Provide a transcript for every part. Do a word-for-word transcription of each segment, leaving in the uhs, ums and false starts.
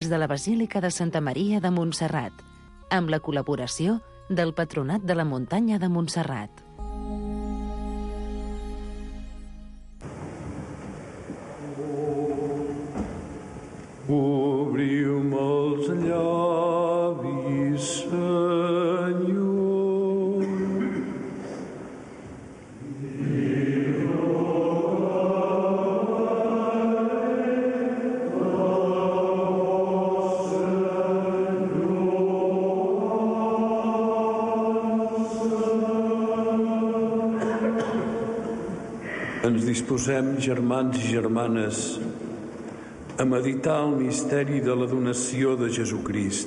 de la Basílica de Santa Maria de Montserrat, amb la col·laboració del Patronat de la Muntanya de Montserrat. Obriu-me els llavis, Senyor. Ens disposem, germans i germanes, a meditar el misteri de la donació de Jesucrist.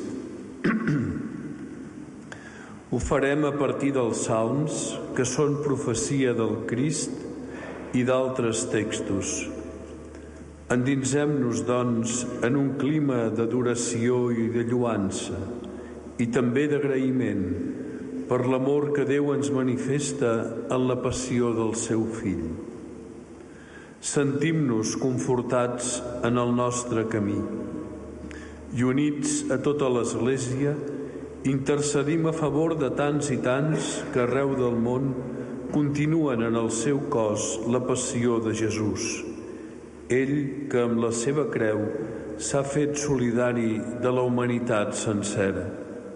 Ho farem a partir dels salms, que són profecia del Crist, i d'altres textos. Endinsem-nos, doncs, en un clima d'adoració i de lluança, i també d'agraïment per l'amor que Déu ens manifesta en la passió del seu Fill. Sentim-nos confortats en el nostre camí i units a tota l'Església intercedim a favor de tants i tants que arreu del món continuen en el seu cos la passió de Jesús. Ell que amb la seva creu s'ha fet solidari de la humanitat sencera.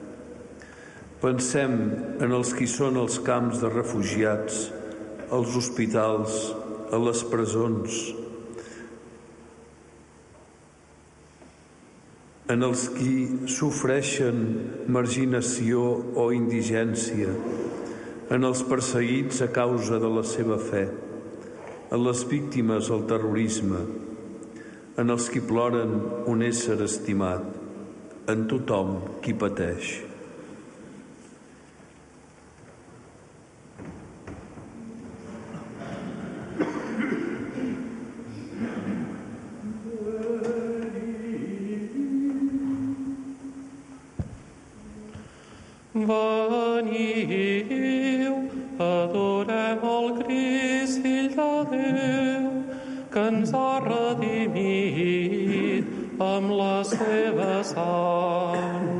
Pensem en els qui són als camps de refugiats, als hospitals, a les presons, en els qui sofreixen marginació o indigència, en els perseguits a causa de la seva fe, en les víctimes del terrorisme, en els qui ploren un ésser estimat, en tothom qui pateix. Veniu, adorem el Crist, Fill de Déu, que ens ha redimit amb la seva sang.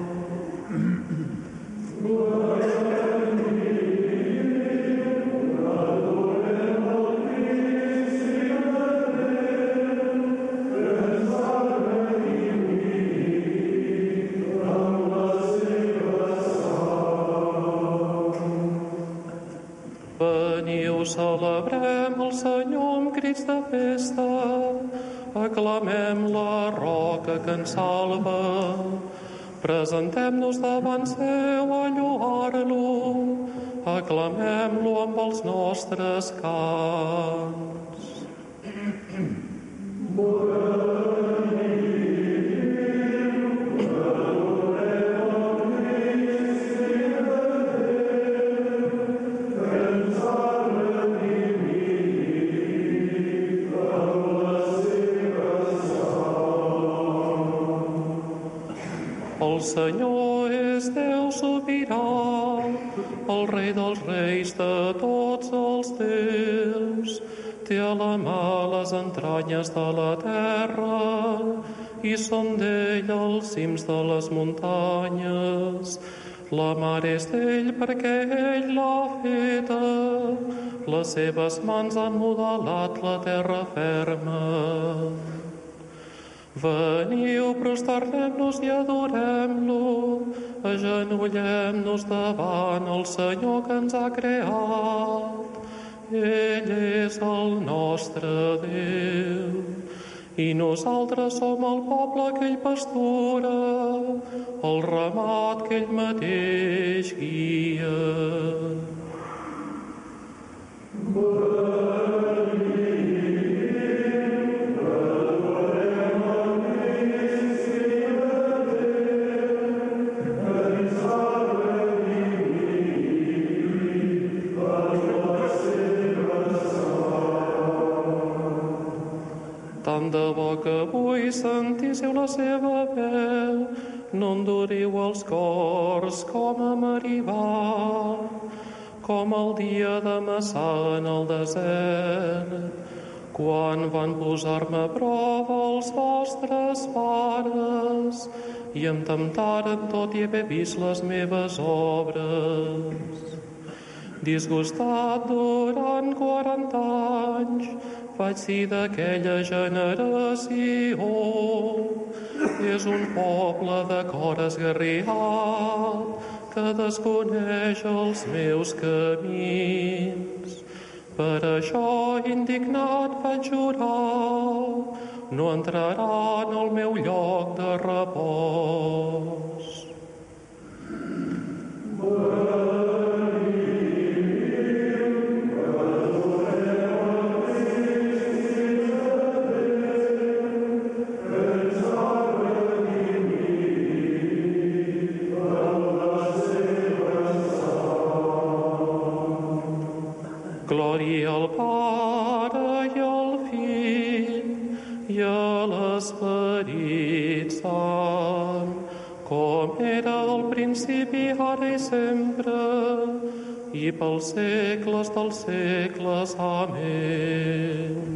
Celebrem el Senyor amb crits de festa, aclamem la roca que ens salva, presentem-nos davant seu a lloar-lo, aclamem-lo amb els nostres cants. El Senyor és Déu sobirà, el Rei dels reis de tots els déus. Té a la mà les entranyes de la terra i són d'ell els cims de les muntanyes. La mar és d'ell perquè ell l'ha feta, les seves mans han modelat la terra ferma. Veniu, prosternem-nos i adorem-lo, agenollem-nos davant el Senyor que ens ha creat. Ell és el nostre Déu, i nosaltres som el poble que ell pastura, el ramat que ell mateix guia. Tant de bo que avui sentíssiu la seva veu, no enduriu els cors com a Meribà, com el dia de Massà en el desert, Quan van posar-me a prova els vostres pares i em temptaren tot i haver vist les meves obres. Disgustat durant quaranta anys, vaig dir d'aquella generació: és un poble de cor esgarriat que desconeix els meus camins. Per això, indignat, vaig jurar: no entraran al meu lloc de repòs. Glòria al Pare i al Fill i a l'Esperit Sant, com era al principi, ara i sempre, i pels segles dels segles. Amén.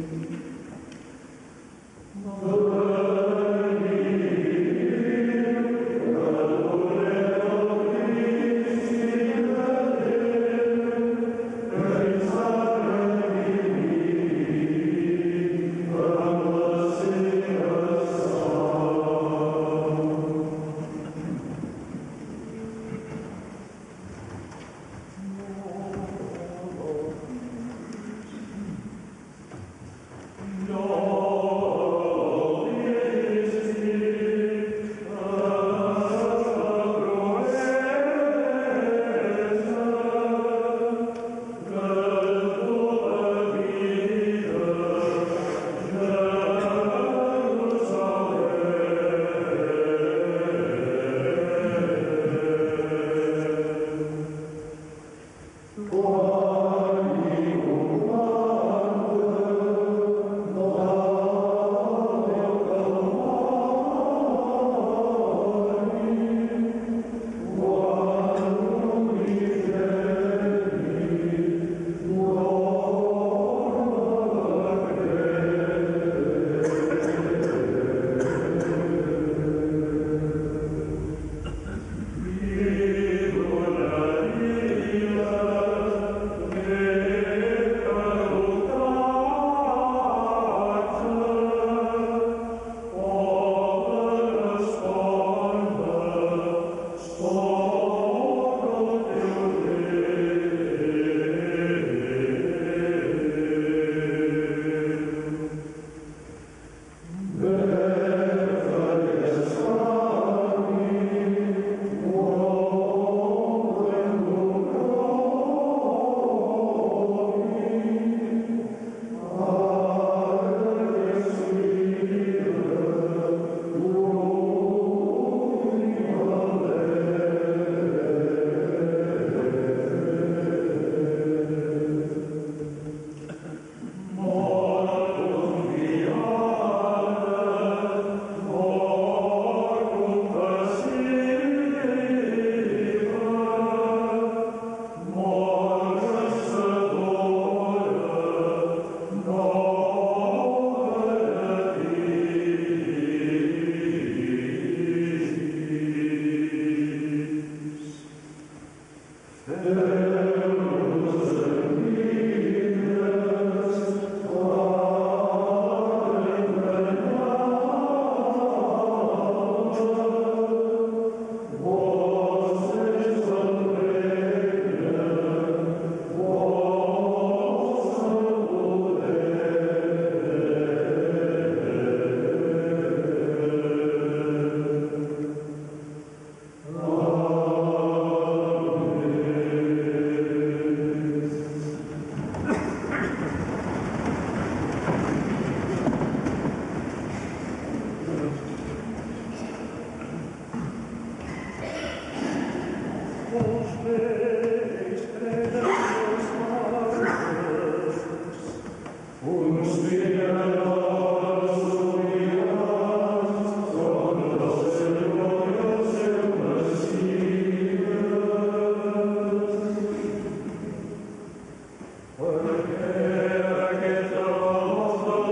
Perché che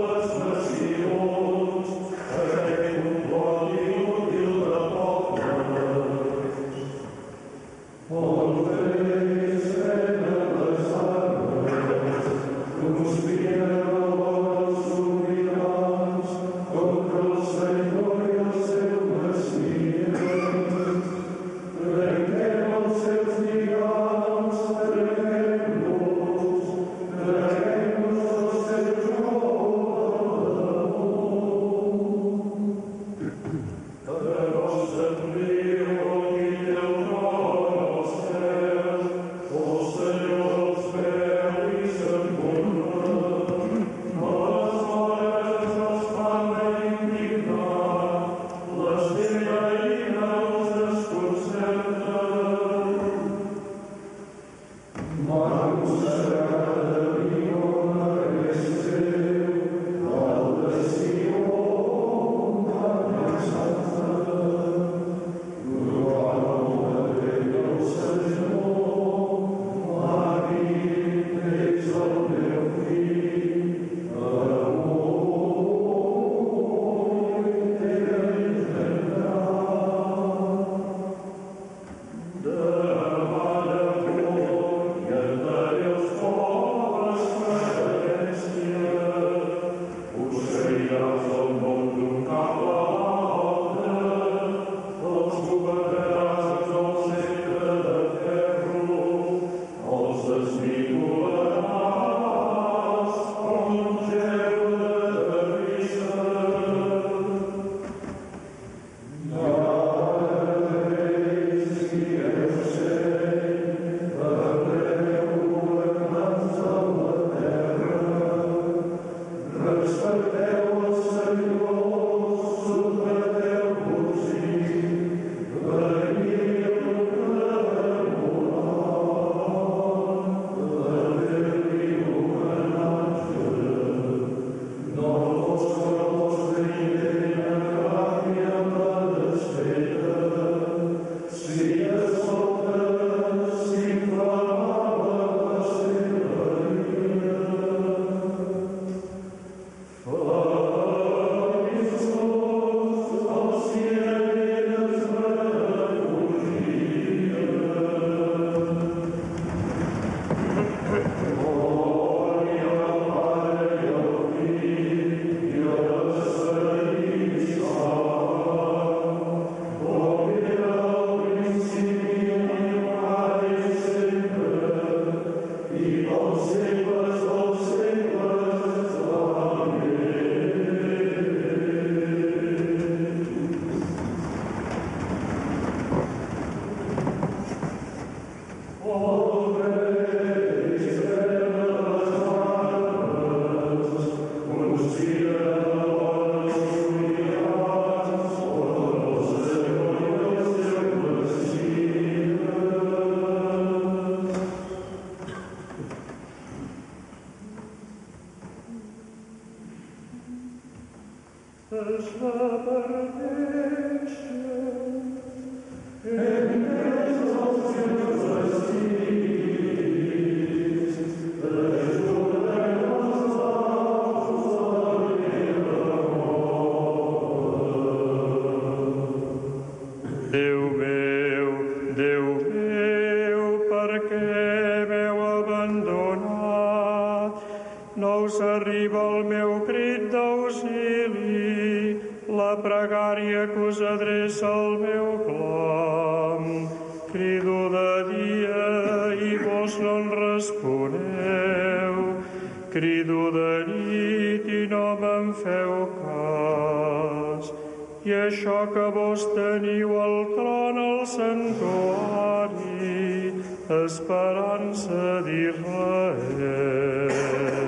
meu clam. Crido de dia i vos no em responeu. Crido de nit i no me'n feu cas. I això que vos teniu al tron al santuari, esperança d'Israel.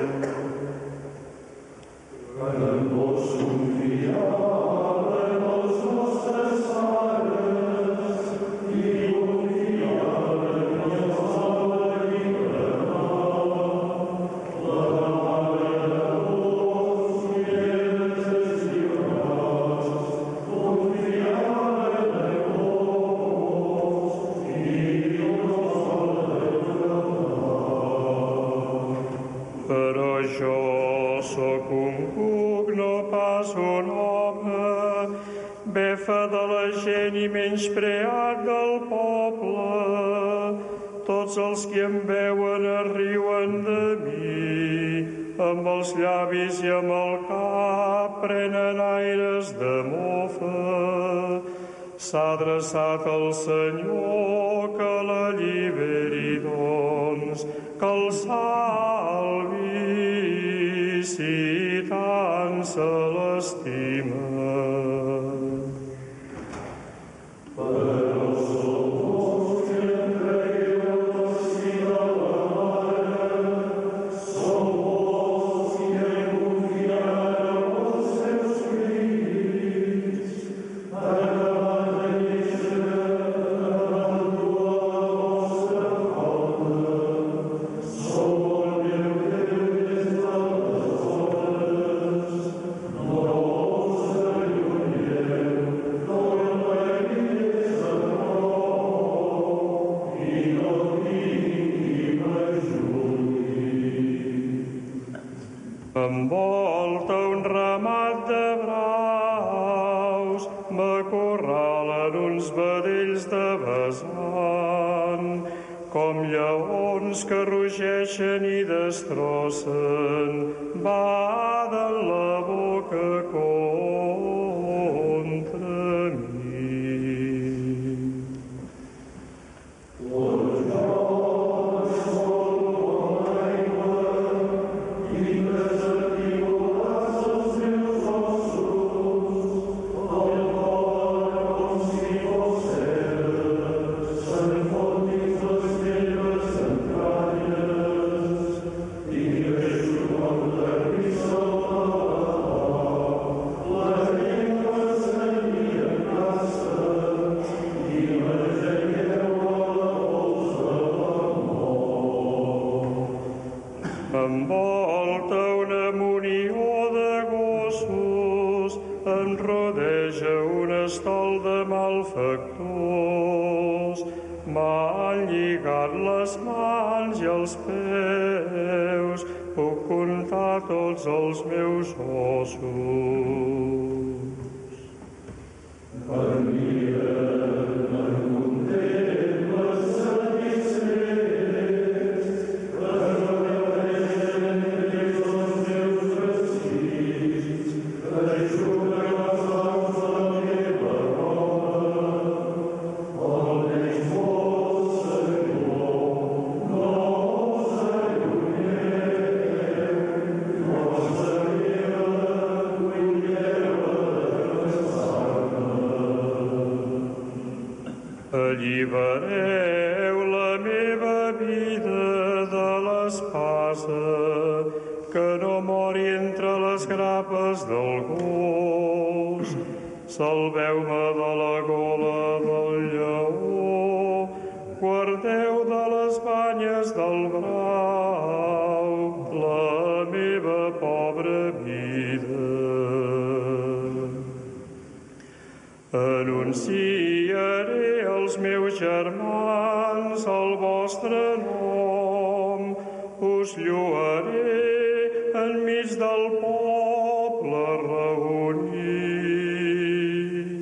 En vos confiaven els nostres pares i confiaven en el Salvador i la Mare de vos i elles gestionats, confiaven en vos i no solen però jo sóc un cuc, no pas un home, befa de la gent i menyspreat del poble. Tots els que em veuen es riuen de mi, amb els llavis i amb el cap prenen aires de mofa. S'ha adreçat al Senyor, que l'alliberi, doncs, que el salvi, si tant se l'estima. Però sou vos que em cregueu si de la mare, sou vos que em confiareu els seus fills, acabant de néixer, davant la vostra falta. Sou el meu Déu des de l'aleshores, no us allunyeu, no el veïs a prop i no vingui m'ajudi. M'envolta un ramat de braus, m'acorralen uns vedells de vessant, com lleons que rugeixen i destrossen, baden la boca contra mi. M'envolta una munió de gossos, em rodeja un estol de malfactors. M'han lligat les mans i els peus, puc comptar tots els meus ossos. Per mi allibereu la meva vida de l'espasa, que no mori entre les grapes del gos. Salveu-me de la gola del lleó, guardeu de les banyes del brau la meva pobra vida. Anunciaré als meus germans el vostre nom, us lloaré enmig del poble reunit.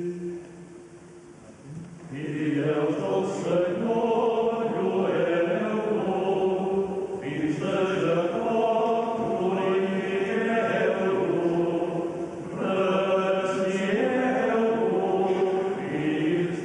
Fidels del Senyor, lloareu-lo, fins de Jacob glorifiqueu-lo, rencieu-lo fins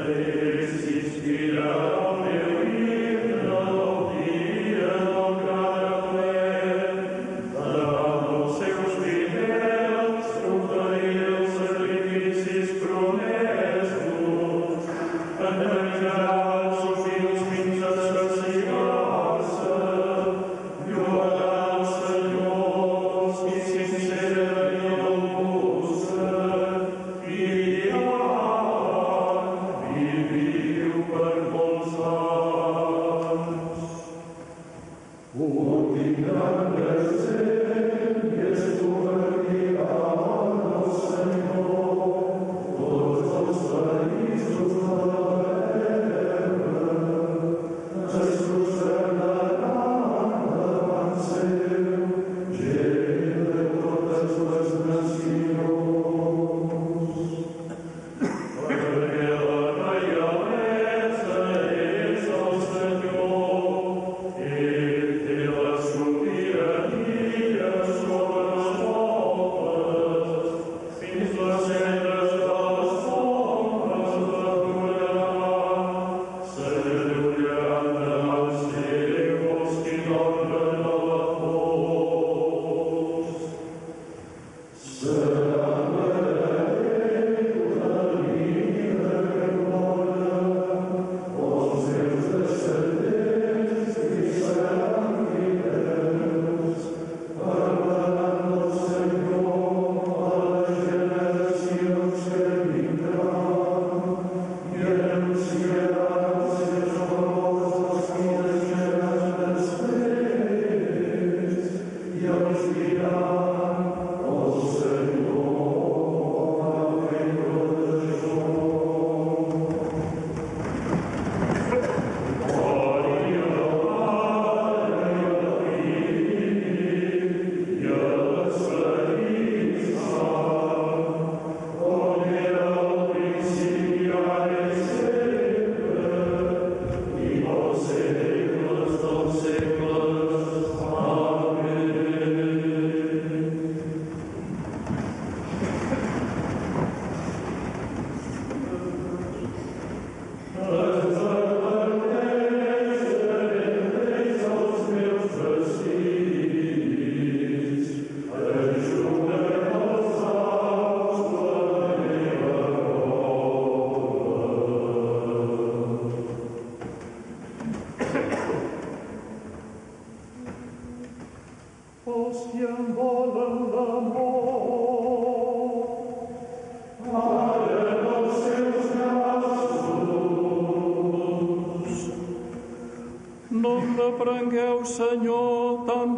reprengueu, Senyor, tan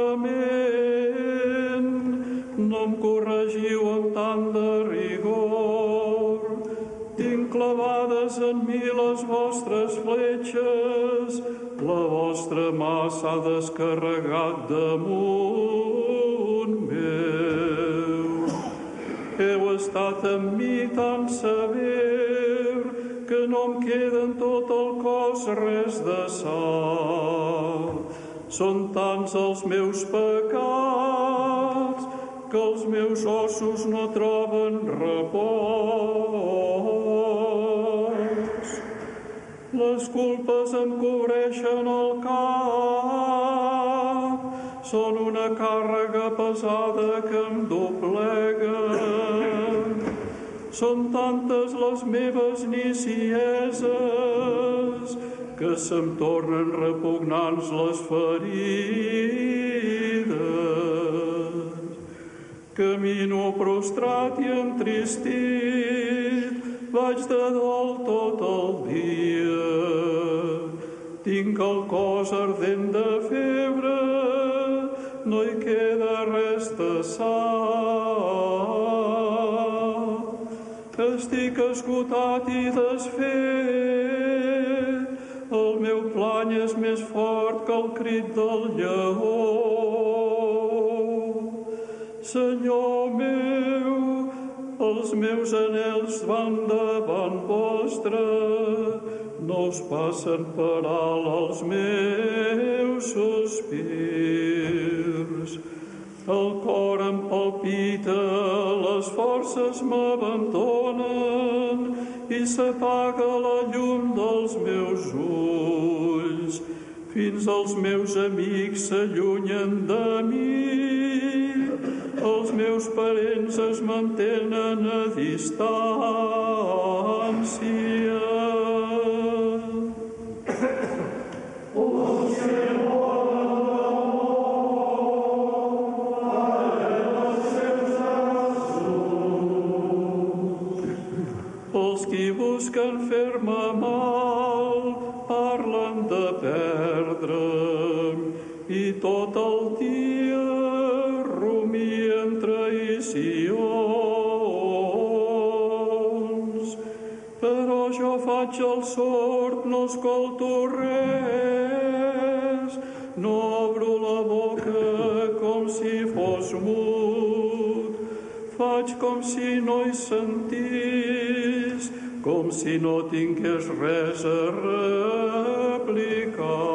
durament, no em corregiu amb tant de rigor. Tinc clavades en mi les vostres fletxes, la vostra mà s'ha descarregat damunt meu. Heu estat amb mi tan sever que no em queda en tot el cos res de sa. Són tants els meus pecats que els meus ossos no troben repòs. Les culpes em cobreixen el cap, són una càrrega pesada que em doblega. Són tantes les meves nicieses que se'm tornen repugnants les ferides. Camino prostrat i entristit, vaig de dol tot el dia. Tinc el cos ardent de febre, no hi queda res de sa. Estic esgotat i desfet, el meu plany és més fort que el crit del lleó. Senyor meu, els meus anhels van davant vostre, no us passen per alt els meus sospirs. El cor em palpita, les forces m'abandonen i s'apaga la llum dels meus ulls. Fins els meus amics s'allunyen de mi, els meus parents es mantenen a distància. Els qui busquen fer-me mal parlen de perdre'm i tot el dia rumien traïcions. Però jo faig el sord, no escolto res, no obro la boca com si fos mut, faig com si no hi sentís, com si no tingués res a replicar.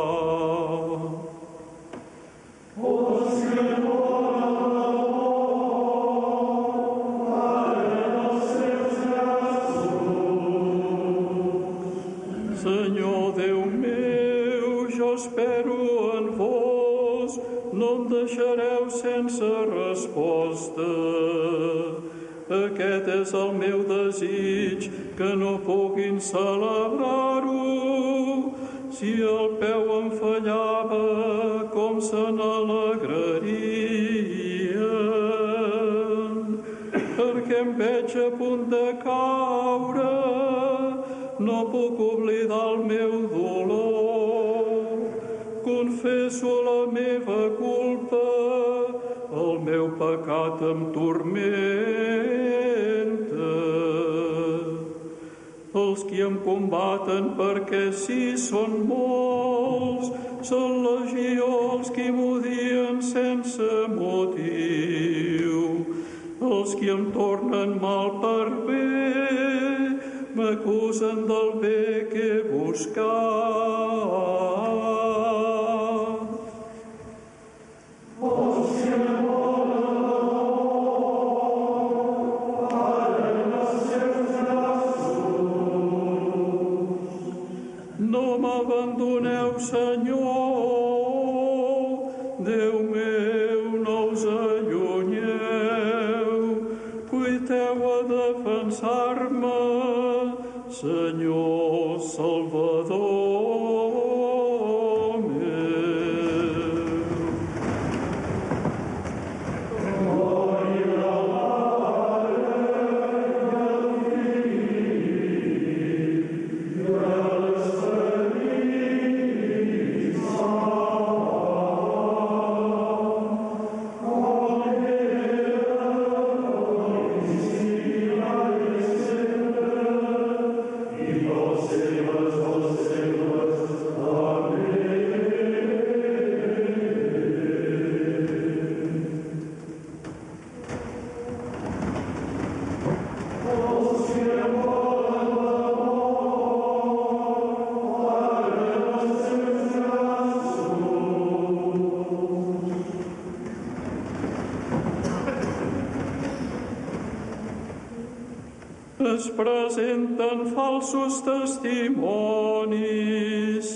Senyor Déu meu, jo espero en vos, no em deixareu sense resposta. Aquest és el meu desig, que no puguin celebrar-ho. Si el peu em fallava, com se n'alegrarien. Perquè em veig a punt de caure, no puc oblidar el meu dolor. Confesso la meva culpa, el meu pecat em turmenta. Els qui em combaten perquè sí són molts, són legió els qui m'odien sense motiu. Els qui em tornen mal per bé, m'acusen del bé que he buscat. No m'abandoneu, Senyor, Déu meu, no us allunyeu, cuiteu a defensar-me, Senyor Salvador meu. Es presenten falsos testimonis.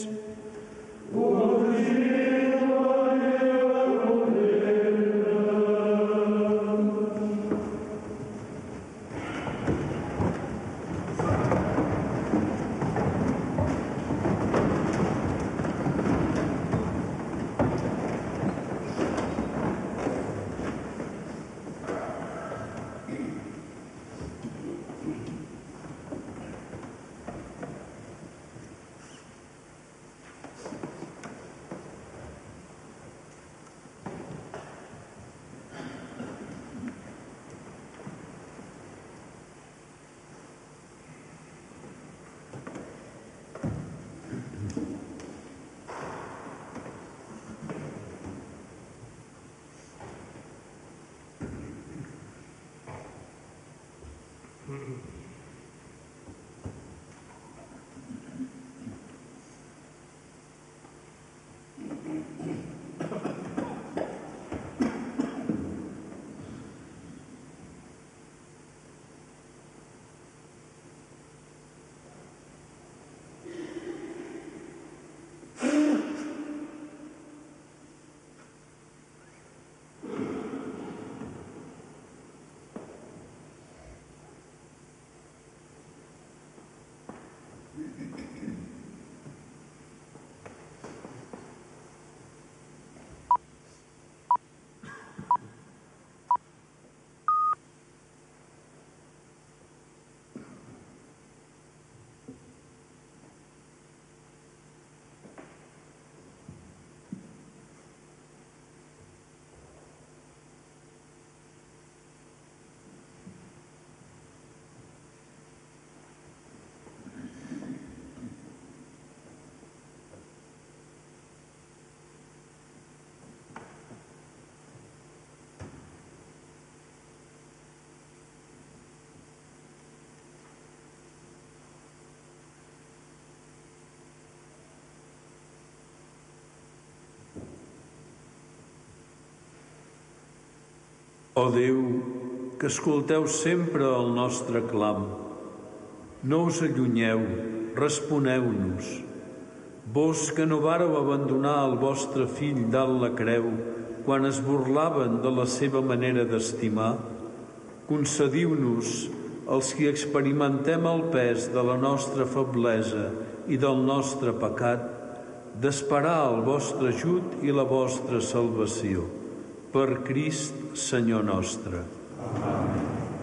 Ó Déu, que escolteu sempre el nostre clam, no us allunyeu, responeu-nos. Vos que no vareu abandonar el vostre fill dalt la creu quan es burlaven de la seva manera d'estimar, concediu-nos, els qui experimentem el pes de la nostra feblesa i del nostre pecat, d'esperar el vostre ajut i la vostra salvació. Per Crist, Senyor nostre. Amén.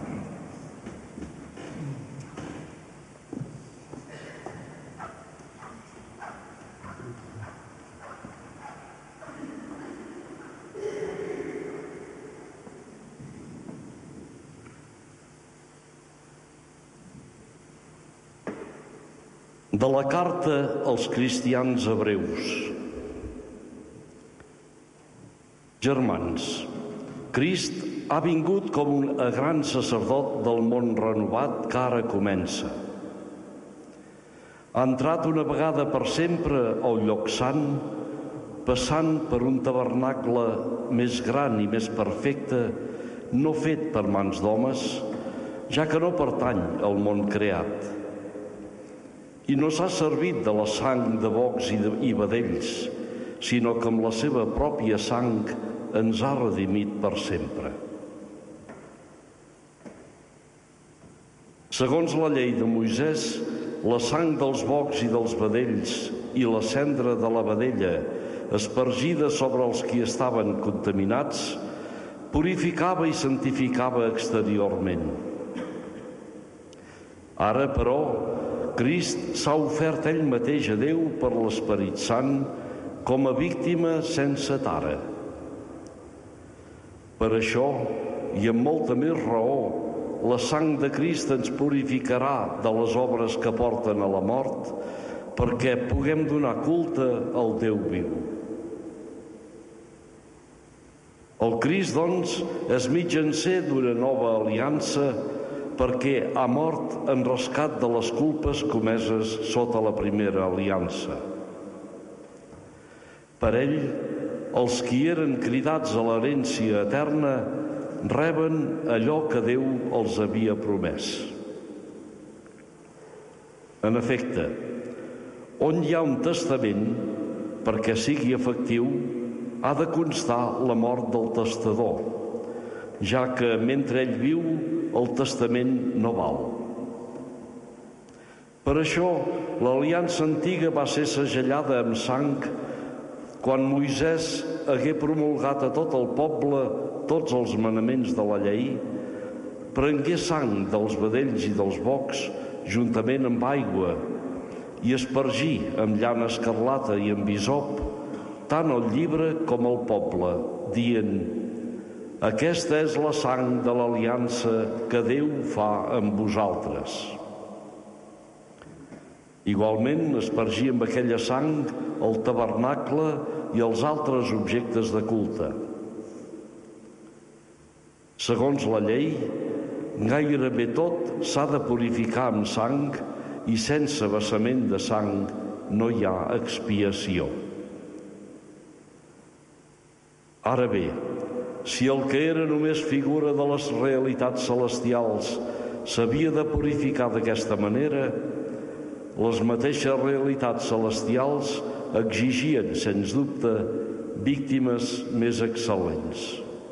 De la carta als cristians hebreus. Germans, Crist ha vingut com un gran sacerdot del món renovat que ara comença. Ha entrat una vegada per sempre al lloc sant, passant per un tabernacle més gran i més perfecte, no fet per mans d'homes, ja que no pertany al món creat. I no s'ha servit de la sang de bocs i, de, i vedells, sinó que amb la seva pròpia sang ens ha redimit per sempre. Segons la llei de Moisès, la sang dels bocs i dels vedells i la cendra de la vedella, espargida sobre els qui estaven contaminats, purificava i santificava exteriorment. Ara, però, Crist s'ha ofert ell mateix a Déu per l'Esperit Sant com a víctima sense tara. Per això, i amb molta més raó, la sang de Crist ens purificarà de les obres que porten a la mort, perquè puguem donar culte al Déu viu. El Crist, doncs, és mitjancer d'una nova aliança perquè ha mort en rescat de les culpes comeses sota la primera aliança. Per ell, els qui eren cridats a l'herència eterna reben allò que Déu els havia promès. En efecte, on hi ha un testament, perquè sigui efectiu, ha de constar la mort del testador, ja que mentre ell viu, el testament no val. Per això, l'aliança antiga va ser segellada amb sang quan Moisès hagué promulgat a tot el poble tots els manaments de la llei, prengué sang dels vedells i dels bocs juntament amb aigua i espargí amb llana escarlata i amb hisop tant el llibre com el poble, dient: aquesta és la sang de l'aliança que Déu fa amb vosaltres. Igualment, espargí amb aquella sang el tabernacle i els altres objectes de culte. Segons la llei, gairebé tot s'ha de purificar amb sang i sense vessament de sang no hi ha expiació. Ara bé, si el que era només figura de les realitats celestials s'havia de purificar d'aquesta manera, les mateixes realitats celestials exigien, sens dubte, víctimes més excel·lents.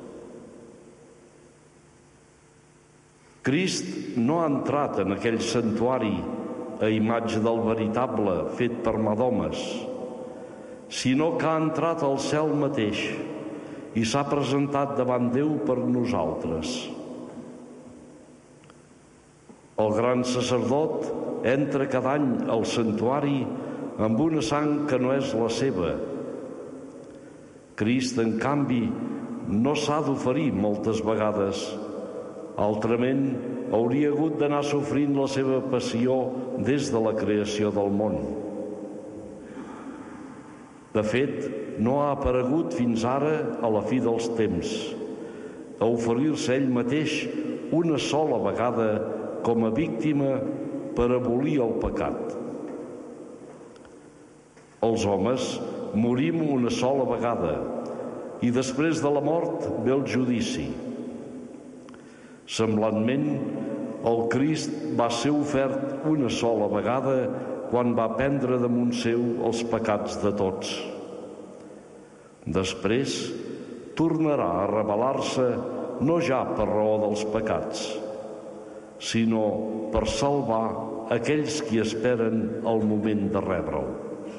Crist no ha entrat en aquell santuari a imatge del veritable fet per mà d'homes, sinó que ha entrat al cel mateix i s'ha presentat davant Déu per nosaltres. El gran sacerdot entra cada any al santuari amb una sang que no és la seva. Crist, en canvi, no s'ha d'oferir moltes vegades. Altrament, hauria hagut d'anar sofrint la seva passió des de la creació del món. De fet, no ha aparegut fins ara a la fi dels temps, a oferir-se ell mateix una sola vegada com a víctima per abolir el pecat. Els homes morim una sola vegada i després de la mort ve el judici. Semblantment, el Crist va ser ofert una sola vegada quan va prendre damunt seu els pecats de tots. Després, tornarà a revelar-se no ja per raó dels pecats, sinó per salvar aquells qui esperen el moment de rebre'l.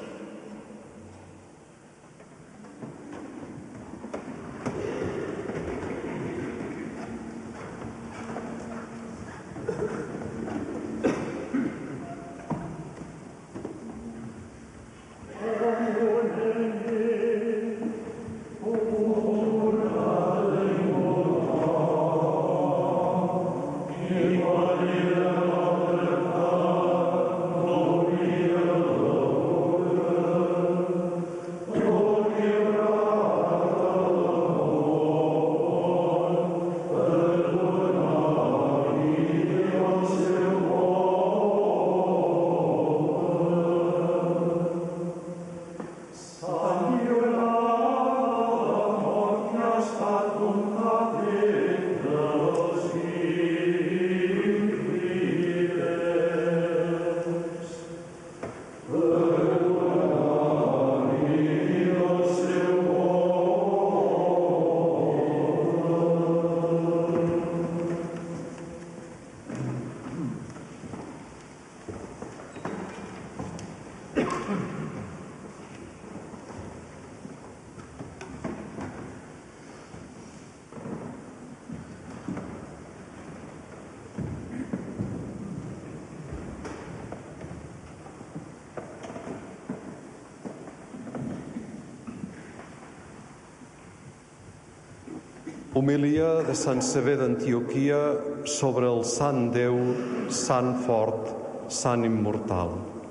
Homilia de Sant Sever d'Antioquia sobre el Sant Déu, Sant Fort, Sant Immortal.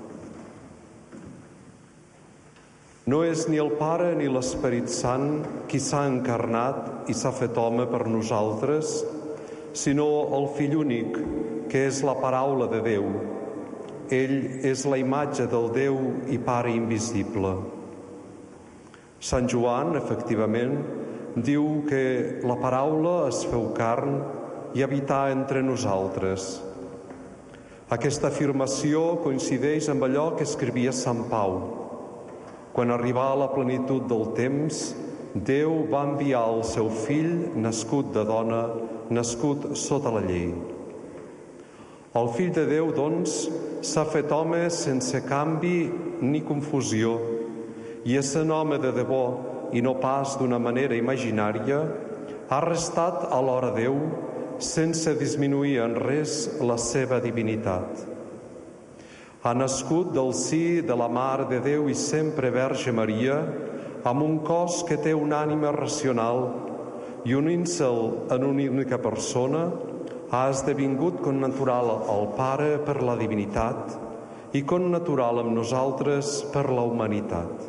No és ni el Pare ni l'Esperit Sant qui s'ha encarnat i s'ha fet home per nosaltres, sinó el Fill únic, que és la paraula de Déu. Ell és la imatge del Déu i Pare invisible. Sant Joan, efectivament, diu que la paraula es feu carn i habità entre nosaltres. Aquesta afirmació coincideix amb allò que escrivia Sant Pau. Quan arribà a la plenitud del temps, Déu va enviar el seu fill, nascut de dona, nascut sota la llei. El Fill de Déu, doncs, s'ha fet home sense canvi ni confusió, i essent home de debò, i no pas d'una manera imaginària, ha restat alhora Déu sense disminuir en res la seva divinitat. Ha nascut del si de la Mare de Déu i sempre Verge Maria, amb un cos que té una ànima racional i unint-se'l en una única persona, ha esdevingut connatural al Pare per la divinitat i connatural amb nosaltres per la humanitat.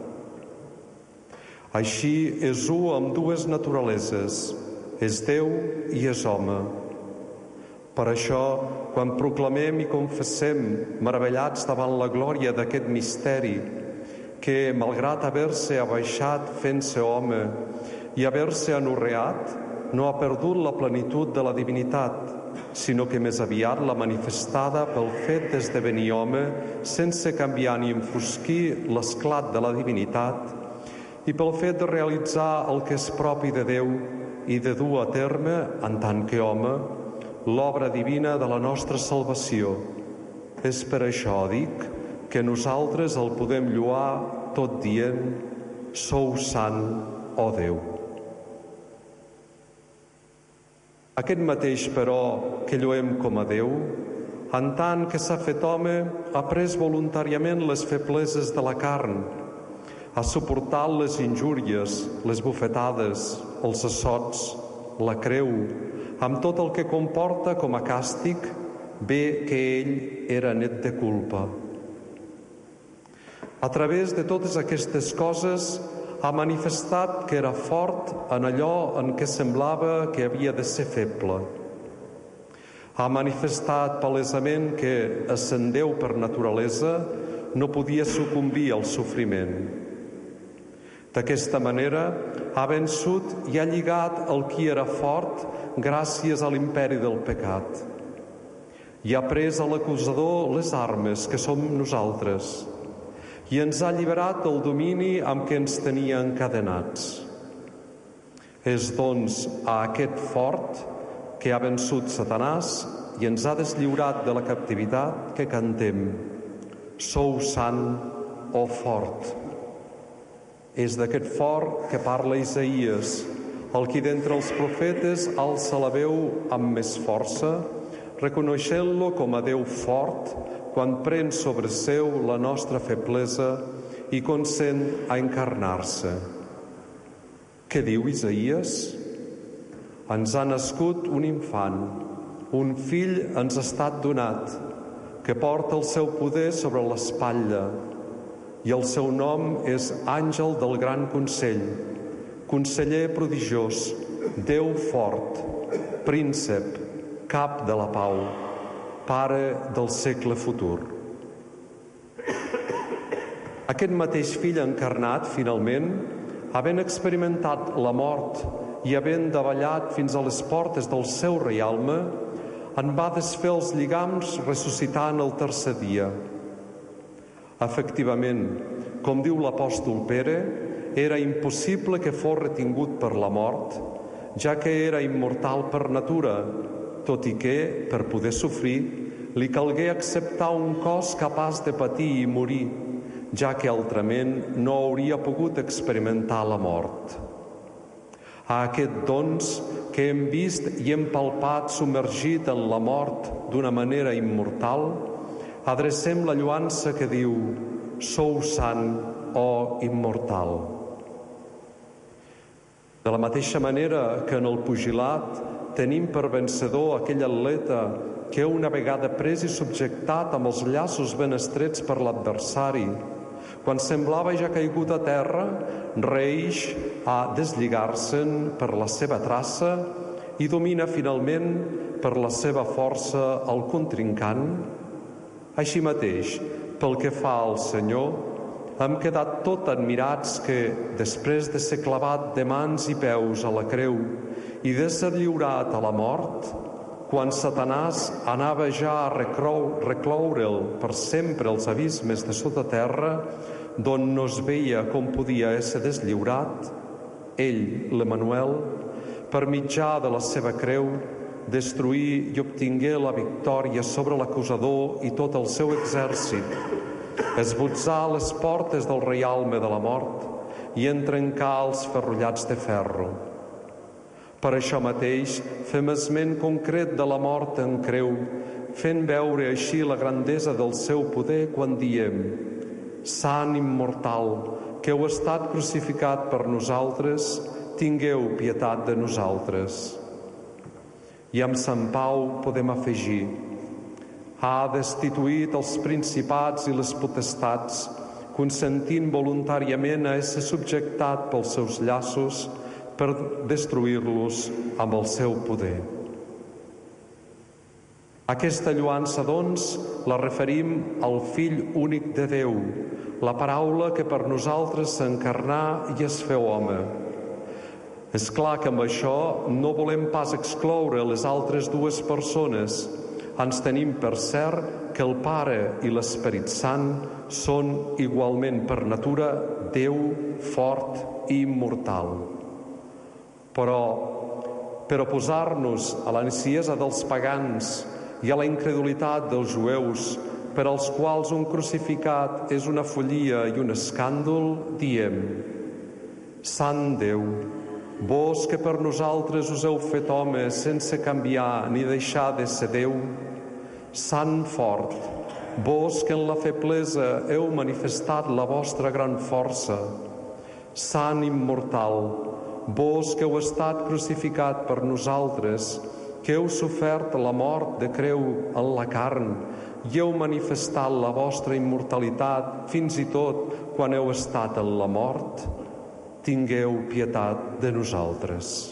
Així és u amb dues naturaleses, és Déu i és home. Per això, quan proclamem i confessem, meravellats davant la glòria d'aquest misteri, que, malgrat haver-se abaixat fent-se home i haver-se anorreat, no ha perdut la plenitud de la divinitat, sinó que més aviat l'ha manifestada pel fet d'esdevenir home sense canviar ni enfosquir l'esclat de la divinitat, i pel fet de realitzar el que és propi de Déu i de dur a terme, en tant que home, l'obra divina de la nostra salvació. És per això, dic, que nosaltres el podem lloar tot dient: sou sant, ó Déu. Aquest mateix, però, que lloem com a Déu, en tant que s'ha fet home, ha pres voluntàriament les febleses de la carn, ha suportat les injúries, les bufetades, els assots, la creu, amb tot el que comporta com a càstig, bé que ell era net de culpa. A través de totes aquestes coses ha manifestat que era fort en allò en què semblava que havia de ser feble. Ha manifestat palesament que, essent Déu per naturalesa, no podia sucumbir al sofriment. D'aquesta manera ha vençut i ha lligat el qui era fort gràcies a l'imperi del pecat. I ha pres a l'acusador les armes que som nosaltres i ens ha alliberat del domini amb què ens tenia encadenats. És, doncs, a aquest fort que ha vençut Satanàs i ens ha deslliurat de la captivitat que cantem: sou sant, o fort. És d'aquest fort que parla Isaïes, el qui d'entre els profetes alça la veu amb més força, reconeixent-lo com a Déu fort quan pren sobre seu la nostra feblesa i consent a encarnar-se. Què diu Isaïes? Ens ha nascut un infant, un fill ens ha estat donat, que porta el seu poder sobre l'espatlla, i el seu nom és Àngel del Gran Consell, Conseller prodigiós, Déu fort, Príncep, Cap de la pau, Pare del segle futur. Aquest mateix fill encarnat, finalment, havent experimentat la mort i havent davallat fins a les portes del seu reialme, en va desfer els lligams ressuscitant el tercer dia. Efectivament, com diu l'apòstol Pere, era impossible que fos retingut per la mort, ja que era immortal per natura, tot i que, per poder sofrir, li calgué acceptar un cos capaç de patir i morir, ja que altrament no hauria pogut experimentar la mort. A aquest, doncs, que hem vist i hem palpat submergit en la mort d'una manera immortal, adrecem la lloança que diu: sou sant, o immortal. De la mateixa manera que en el pugilat tenim per vencedor aquell atleta que una vegada pres i subjectat amb els llaços ben estrets per l'adversari, quan semblava ja caigut a terra, reeix a deslligar-se'n per la seva traça i domina finalment per la seva força el contrincant. Així mateix, pel que fa al Senyor, hem quedat tot admirats que, després de ser clavat de mans i peus a la creu i de ser lliurat a la mort, quan Satanàs anava ja a recloure'l per sempre als abismes de sota terra, d'on no es veia com podia ésser deslliurat, ell, l'Emmanuel, per mitjà de la seva creu, destruir i obtingué la victòria sobre l'acusador i tot el seu exèrcit, esbotzar les portes del reialme de la mort i en trencar els ferrollats de ferro. Per això mateix fem esment concret de la mort en creu, fent veure així la grandesa del seu poder quan diem: Sant immortal, que heu estat crucificat per nosaltres, tingueu pietat de nosaltres. I amb Sant Pau podem afegir: ha destituït els principats i les potestats, consentint voluntàriament a ésser subjectat pels seus llaços per destruir-los amb el seu poder. Aquesta lloança, doncs, la referim al Fill únic de Déu, la paraula que per nosaltres s'encarnà i es feu home. És clar que amb això no volem pas excloure les altres dues persones. Ens tenim per cert que el Pare i l'Esperit Sant són igualment per natura Déu fort i immortal. Però, per oposar-nos a la neciesa dels pagans i a la incredulitat dels jueus, per als quals un crucificat és una follia i un escàndol, diem: Sant Déu, vós que per nosaltres us heu fet home sense canviar ni deixar de ser Déu, Sant fort, vos que en la feblesa heu manifestat la vostra gran força, Sant immortal, vos que heu estat crucificat per nosaltres, que heu sofert la mort de creu en la carn i heu manifestat la vostra immortalitat fins i tot quan heu estat en la mort, tingueu pietat de nosaltres.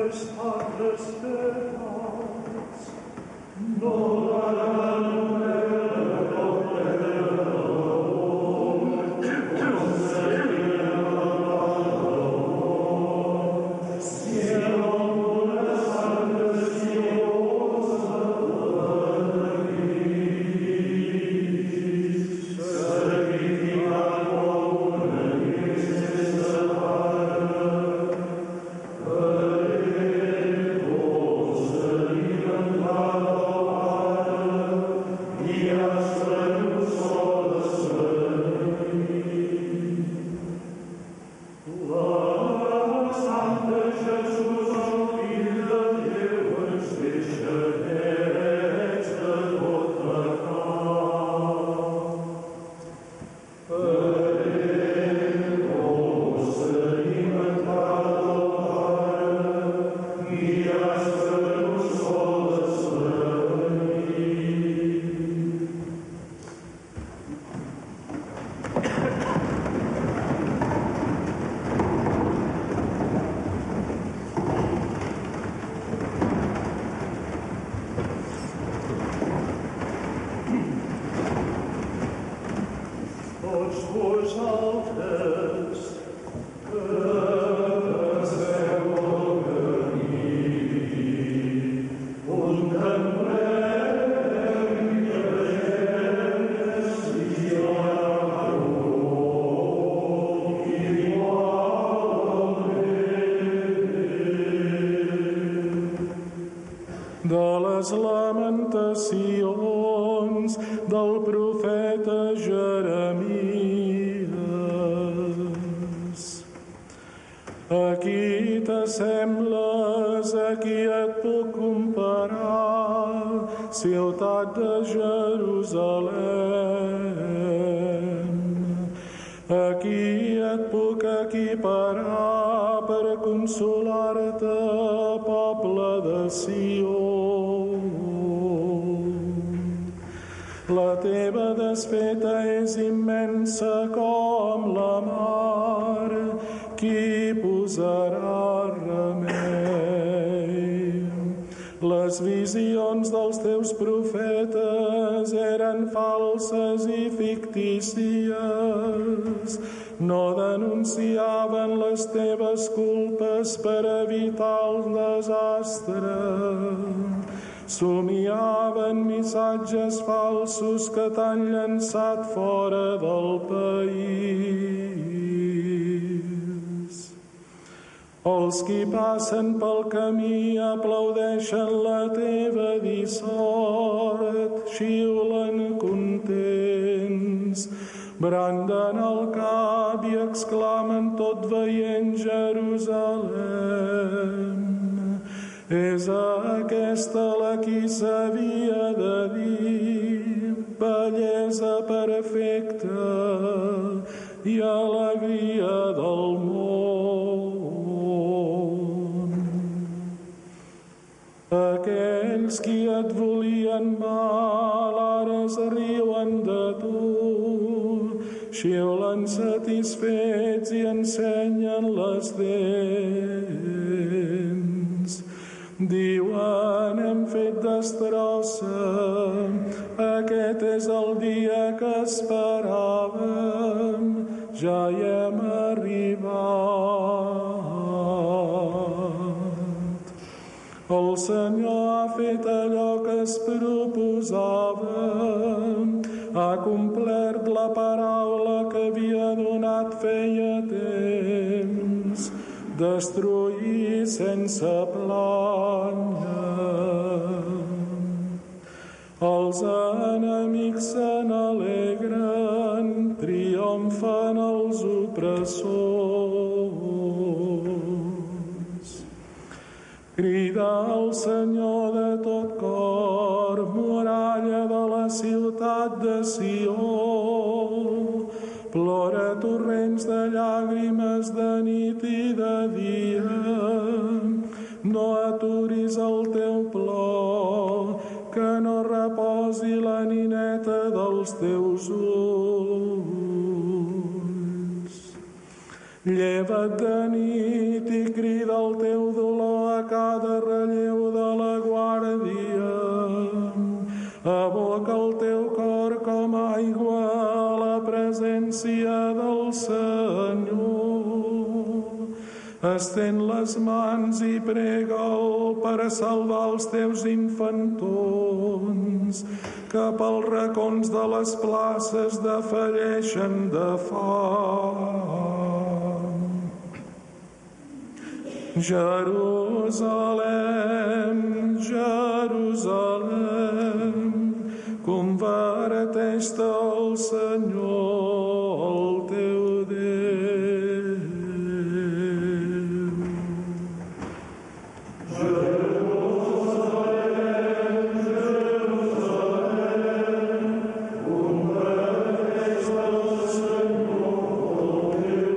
de les lamentacions del profeta Jeremies. A qui t'assembles, a qui et puc comparar, ciutat de Jerusalem? A qui et puc equiparar per consolar-te, poble de Sió? La teva desfeta és immensa com la mar, qui posarà remei? Les visions dels teus profetes eren falses i fictícies, no denunciaven les teves culpes per evitar el desastre. Somiaven missatges falsos que t'han llançat fora del país. Els qui passen pel camí aplaudeixen la teva dissort, xiulen contents, branden el cap i exclamen tot veient Jerusalem. És aquesta la qui s'havia de dir bellesa perfecta i alegria del món. Aquells qui et volien mal ara es riuen de tu, xiulen satisfets i ensenyen les dents. Diuen, hem fet destrossa, aquest és el dia que esperàvem, ja hi hem arribat. El Senyor ha fet allò que es proposava, ha complert la paraula que havia donat feia temps, destruir sense plànyer. Els enemics se n'alegren, triomfen els opressors. Crida al Senyor de tot cor, muralla de la ciutat de Sió. Plora torrents de llàgrimes de nit i de dia. No aturis el teu plor, que no reposi la nineta dels teus ulls. Lleva't de nit i crida el teu dolor a cada relleu de la guàrdia. Aboca el teu cor com aigua a la presència del Senyor. Estén les mans i prega'l per salvar els teus infantons, que pels racons de les places defalleixen de fam. Jerusalem, Jerusalem, converteix-te al Senyor, el teu Déu. Jerusalem, Jerusalem, converteix-te al Senyor, el teu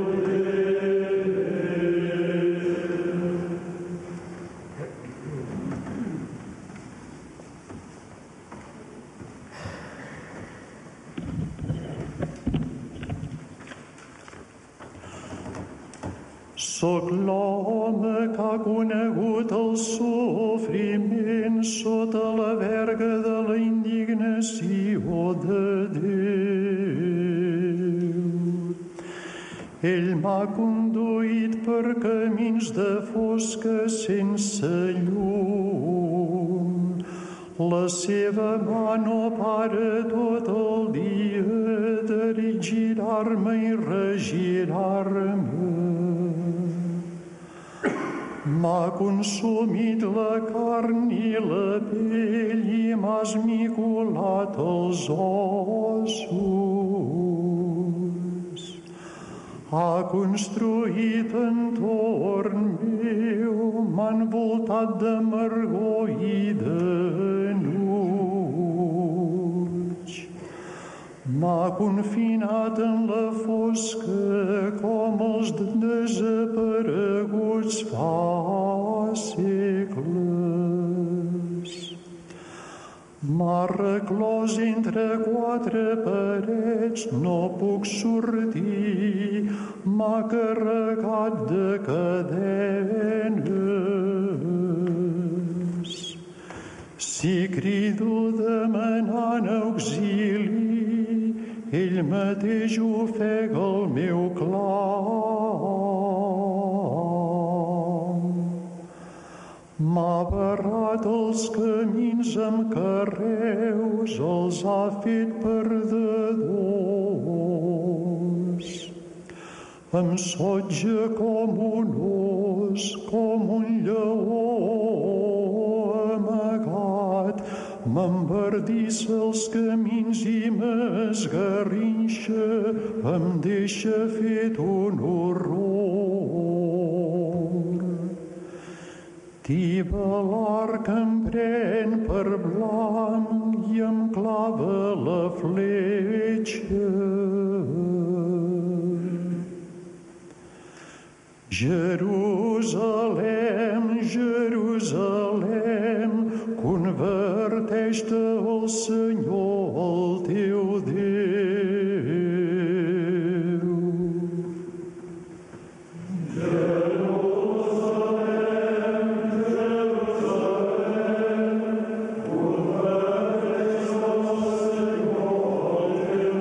Soc l'home que ha conegut el sofriment sota la verga de la indignació de Déu. Ell m'ha conduït per camins de fosca sense llum. La seva mà no para tot el dia de girar-me i regirar-me. M'ha consumit la carn i la pell i m'ha esmicolat els ossos. Ha construït entorn meu, m'ha envoltat d'amargor i de nuig. M'ha confinat en la fosca com els desapareguts fa segles. M'ha reclòs entre quatre parets, no puc sortir, m'ha carregat de cadenes. Si crido demanant auxili, ell mateix ofega el meu clam. M'ha barrat els camins amb carreus, els ha fet perdedors. Em sotja com un os, com un lleó amagat, m'embardissa els camins i m'esgarrinxa, em deixa fet un horror. Tiba l'arc em pren per blanc i em clava la fletxa. Jerusalem, Jerusalem, converteix-te al Senyor, el teu Déu. Jerusalem, Jerusalem, converteix-te al Senyor, el teu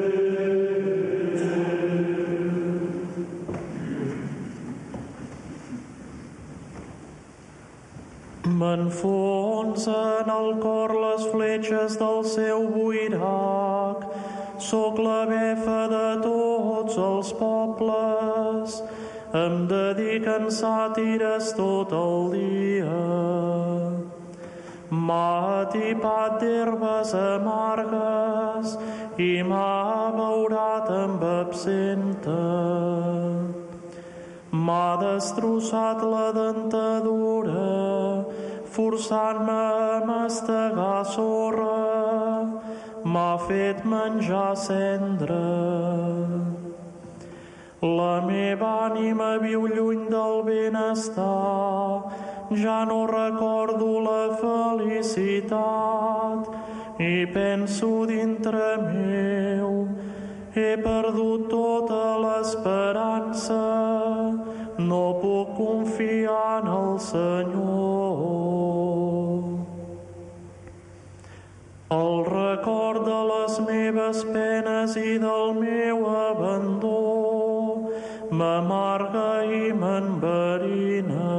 Déu. M'enfonsen al cor les fletxes del seu buirac. Soc la befa de tots els pobles. Em dediquen sàtires tot el dia. M'ha atipat d'herbes amargues i m'ha abeurat amb absenta. M'ha destrossat la dentadura, forçant-me a mastegar sorra, m'ha fet menjar cendra. La meva ànima viu lluny del benestar, ja no recordo la felicitat i penso dintre meu, he perdut tota l'esperança, no puc confiar en el Senyor. El record de les meves penes i del meu abandó m'amarga i m'enverina.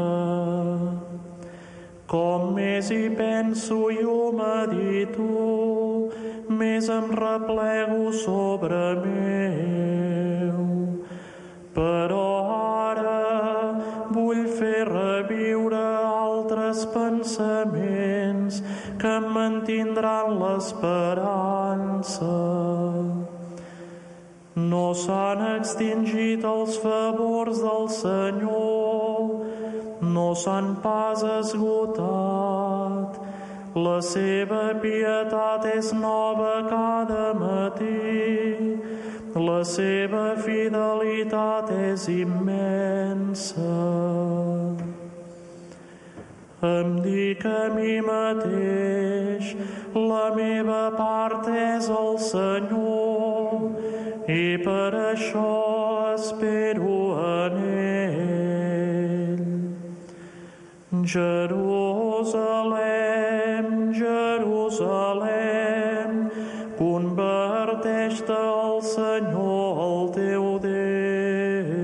Com més hi penso i ho medito, més em replego sobre meu. Però ara vull fer reviure altres pensaments que em mantindran l'esperança. No s'han extingit els favors del Senyor, no s'han pas esgotat. La seva pietat és nova cada matí, la seva fidelitat és immensa. Em dic a mi mateix, la meva part és el Senyor, i per això espero en ell. Jerusalem, Jerusalem, converteix-te al Senyor, el teu Déu.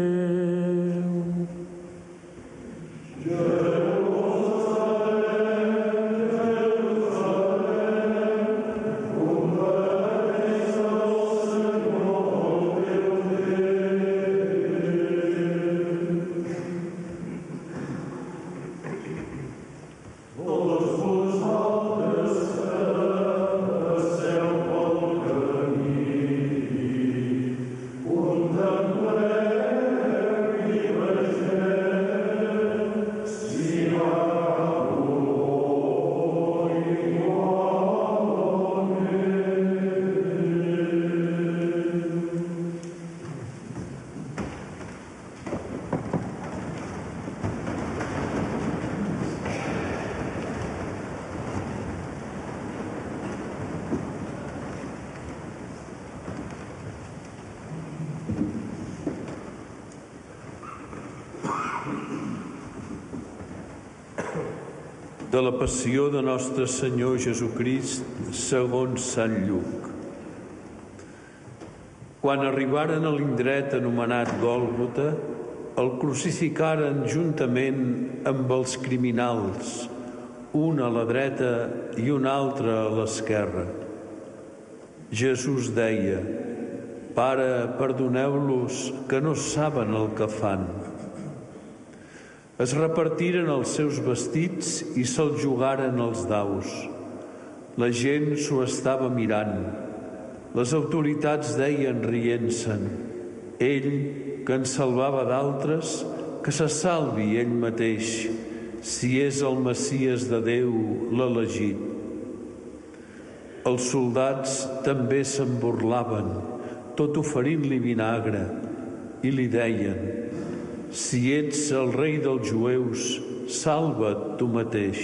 De la passió de nostre Senyor Jesucrist segons Sant Lluc. Quan arribaren a l'indret anomenat Gòlgota, el crucificaren juntament amb els criminals, un a la dreta i un altre a l'esquerra. Jesús deia: Pare, perdoneu-los, que no saben el que fan. Es repartiren els seus vestits i se'ls jugaren els daus. La gent s'ho estava mirant. Les autoritats deien rient-se'n: ell, que en salvava d'altres, que se salvi ell mateix, si és el Messies de Déu, l'elegit. Els soldats també se'n burlaven, tot oferint-li vinagre, i li deien: si ets el rei dels jueus, salva't tu mateix.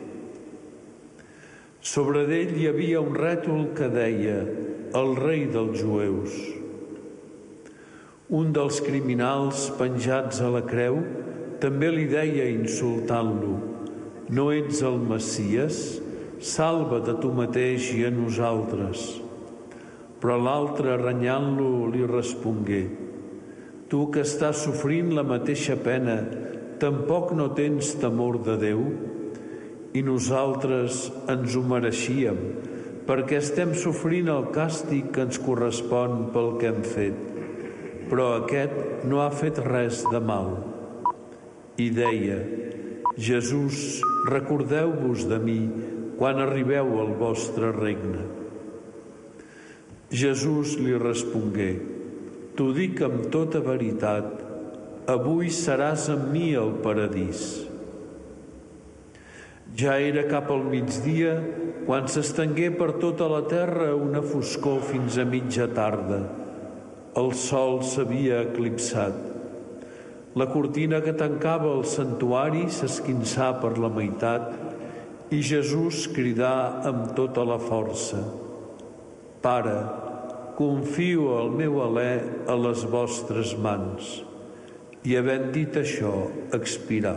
Sobre d'ell hi havia un rètol que deia: el rei dels jueus. Un dels criminals penjats a la creu també li deia, insultant-lo: no ets el Messies? Salva't a tu mateix i a nosaltres. Però l'altre, renyant-lo, li respongué: tu que estàs sofrint la mateixa pena, tampoc no tens temor de Déu? I nosaltres ens ho mereixíem, perquè estem sofrint el càstig que ens correspon pel que hem fet. Però aquest no ha fet res de mal. I deia: Jesús, recordeu-vos de mi quan arribeu al vostre regne. Jesús li respongué: t'ho dic amb tota veritat, avui seràs amb mi al paradís. Ja era cap al migdia quan s'estengué per tota la terra una foscor fins a mitja tarda. El sol s'havia eclipsat. La cortina que tancava el santuari s'esquinçà per la meitat i Jesús cridà amb tota la força: Pare, confio el meu alè a les vostres mans. I havent dit això, expirà.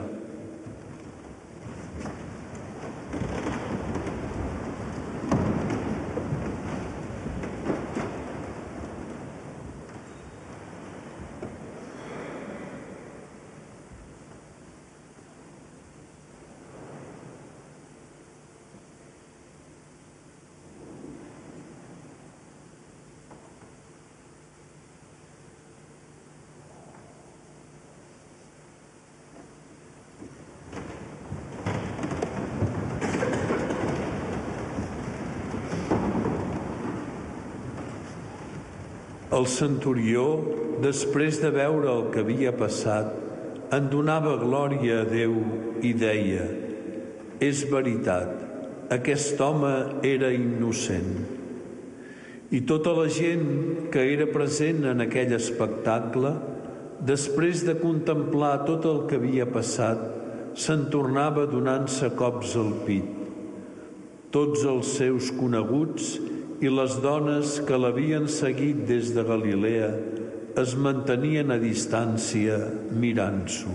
El centurió, després de veure el que havia passat, en donava glòria a Déu i deia: «És veritat, aquest home era innocent». I tota la gent que era present en aquell espectacle, després de contemplar tot el que havia passat, se'n tornava donant-se cops al pit. Tots els seus coneguts i les dones que l'havien seguit des de Galilea es mantenien a distància mirant-s'ho.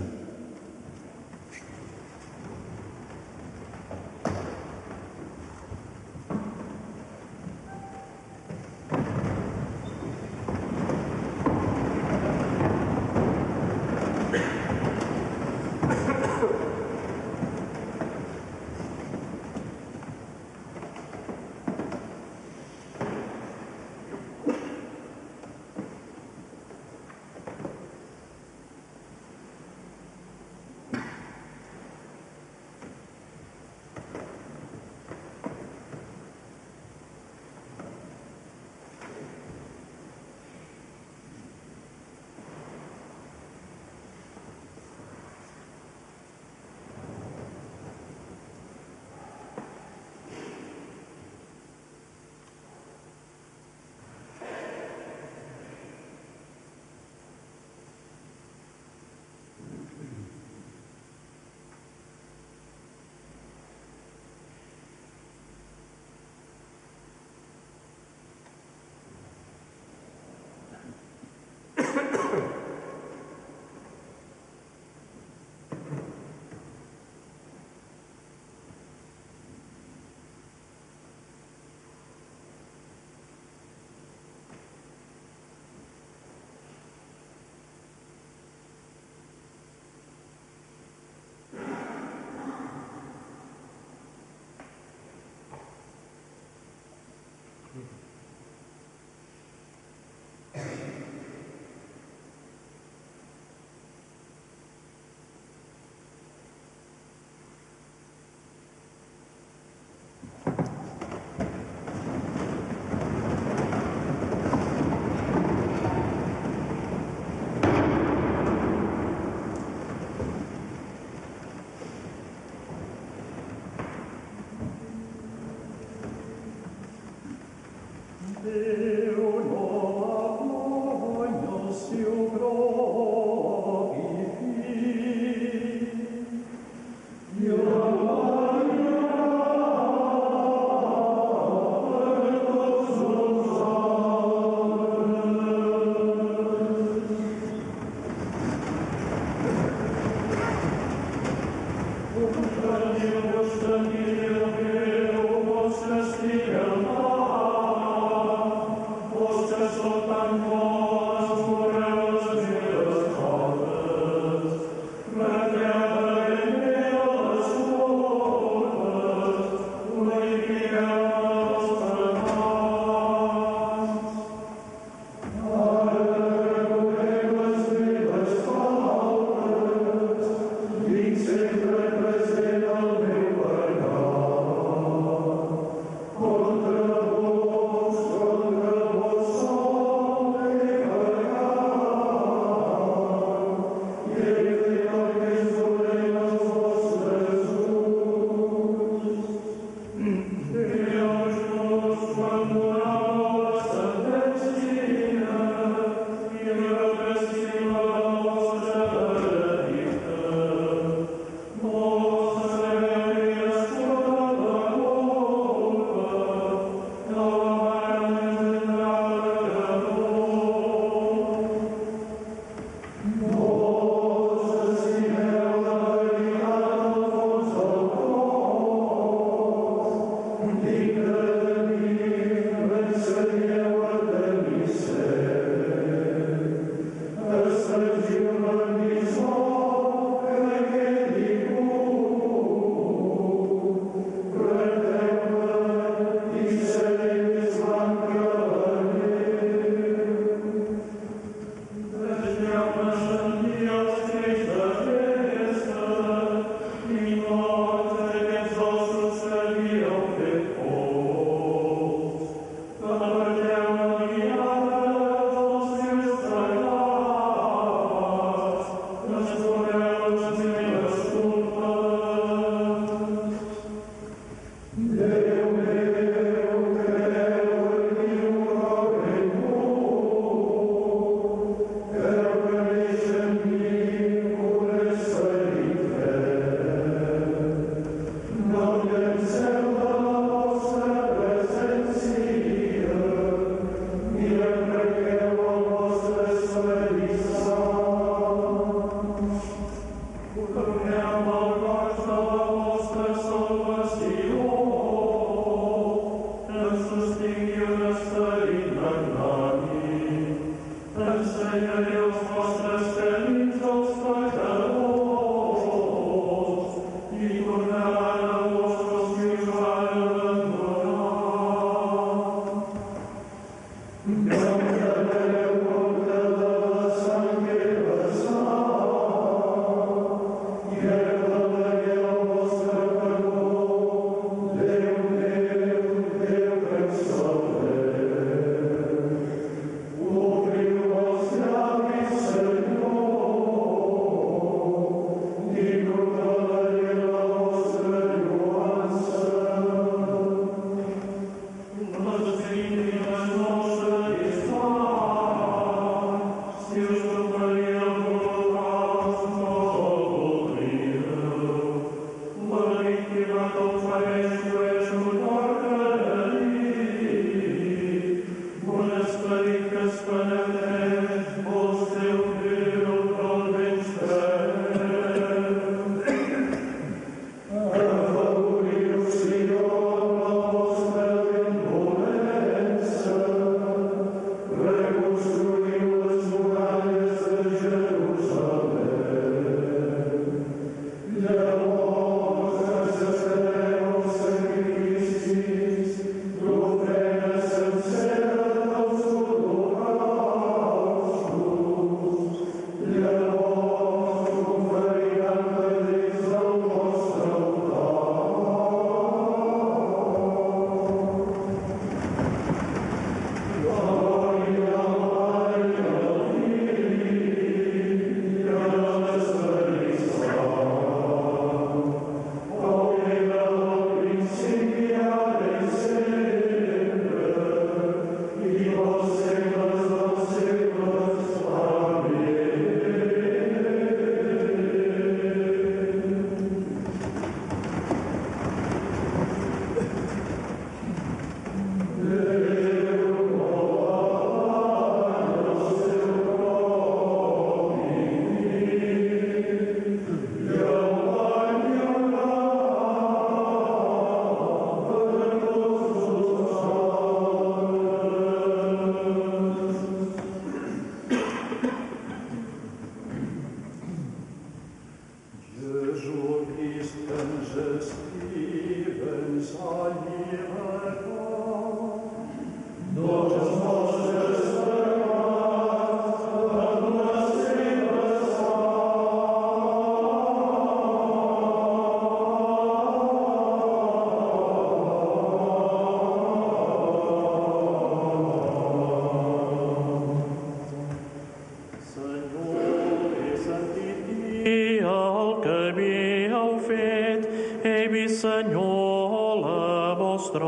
Senyor, la vostra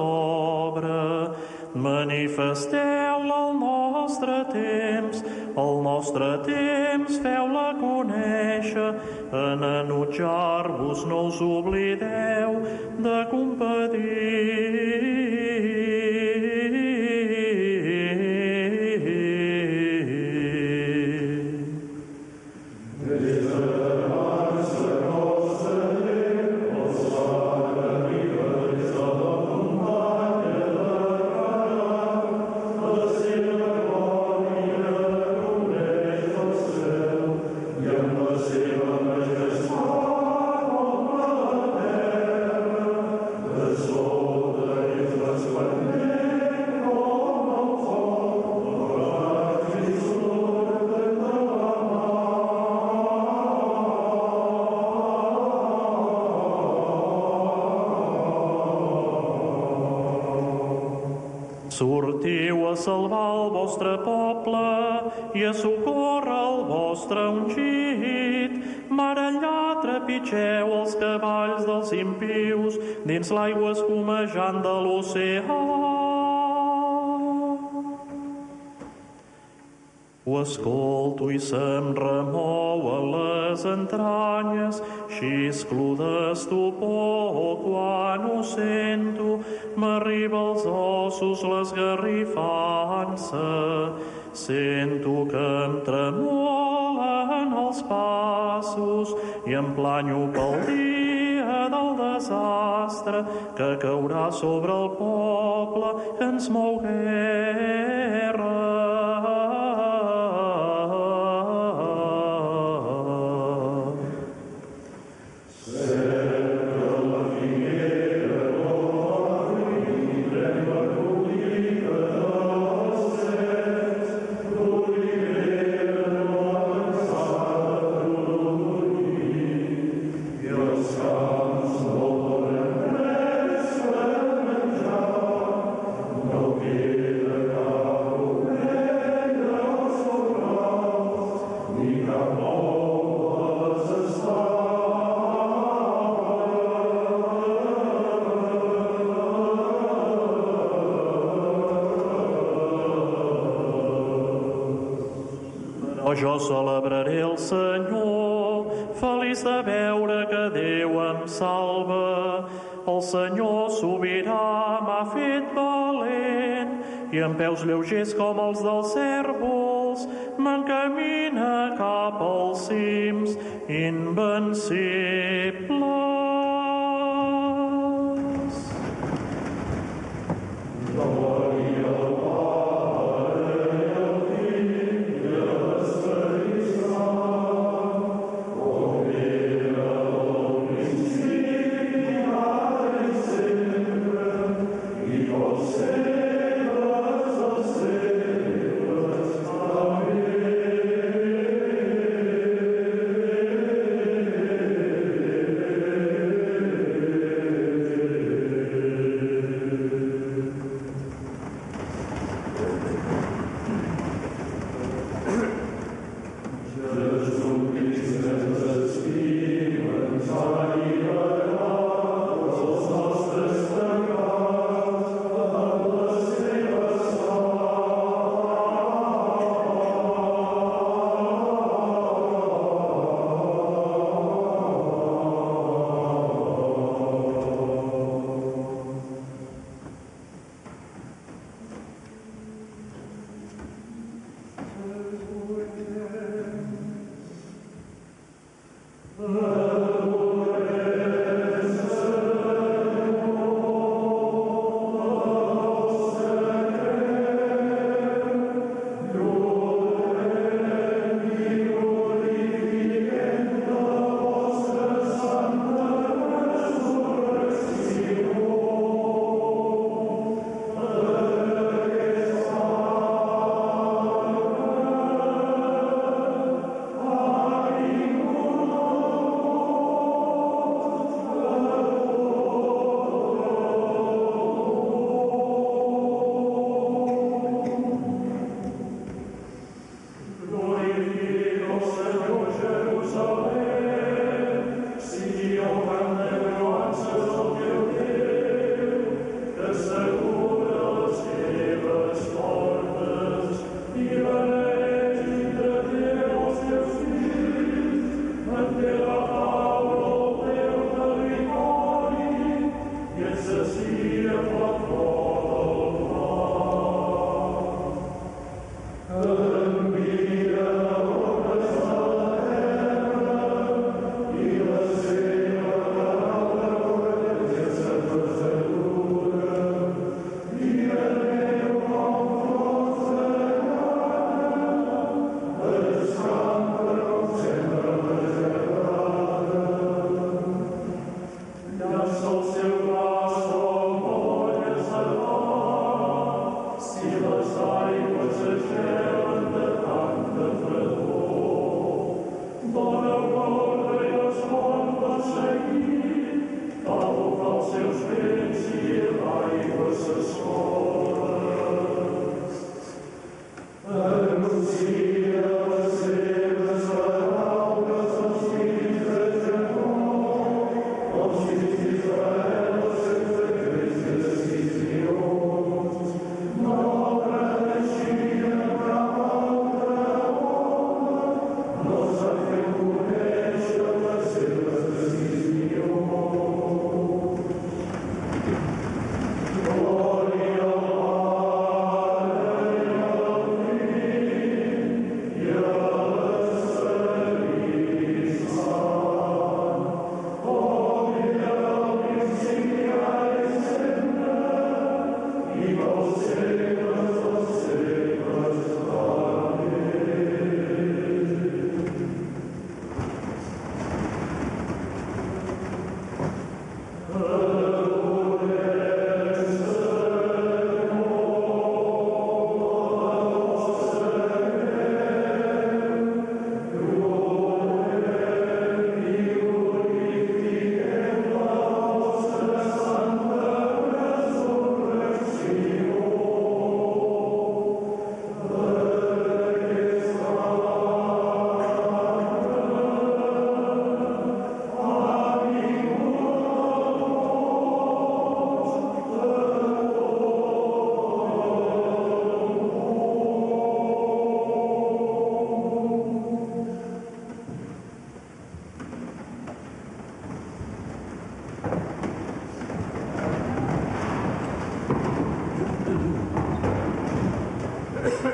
obra. Manifesteu-la al nostre temps, al nostre temps feu-la conèixer. En enutjar-vos no us oblideu de compadir. The soul that is Sortiu a salvar el vostre poble i a socórrer el vostre ungit. Mar enllà trepitgeu els cavalls dels impius dins l'aigua escumejant de l'oceà. Ho escolto i se'm remou a les entranyes, xisclo d'estupor quan ho sento, m'arriba als ossos l'esgarrifança, sento que em tremolen els passos i em planyo pel dia del desastre que caurà sobre el poble que ens mou guerra. Jo celebraré el Senyor, feliç de veure que Déu em salva. El Senyor sobirà m'ha fet valent i amb peus lleugers com els dels cérvols m'encamina cap als cims invencibles.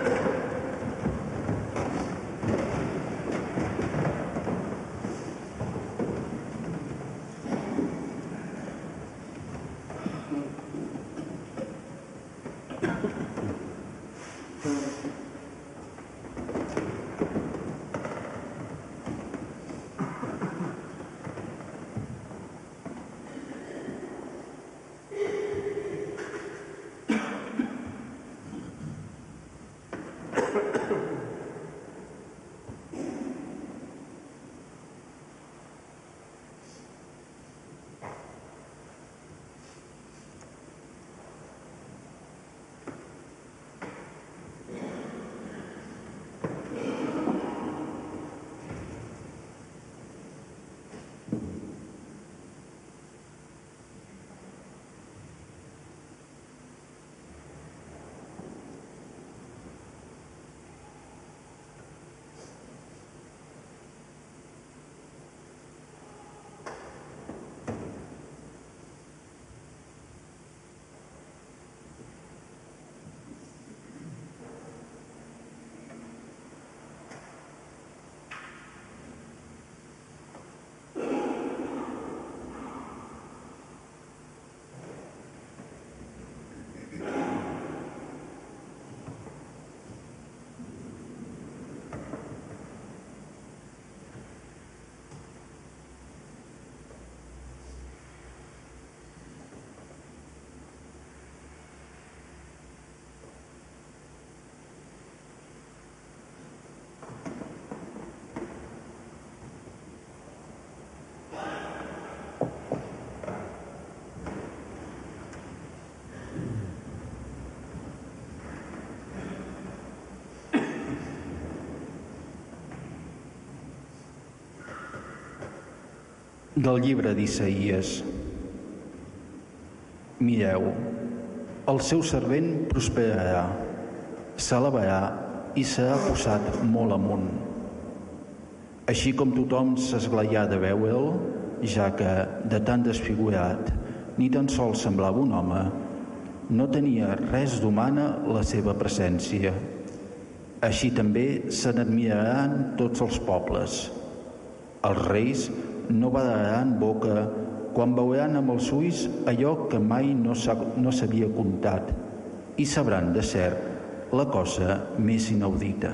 Del llibre d'Isaïes. Mireu, el seu servent prosperarà, s'elevarà i serà posat molt amunt. Així com tothom s'esglaià de veure'l, ja que, de tan desfigurat, ni tan sols semblava un home, no tenia res d'humana la seva presència. Així també se n'admiraran tots els pobles. Els reis no badaran boca quan veuran amb els ulls allò que mai no s'havia contat i sabran de cert la cosa més inaudita.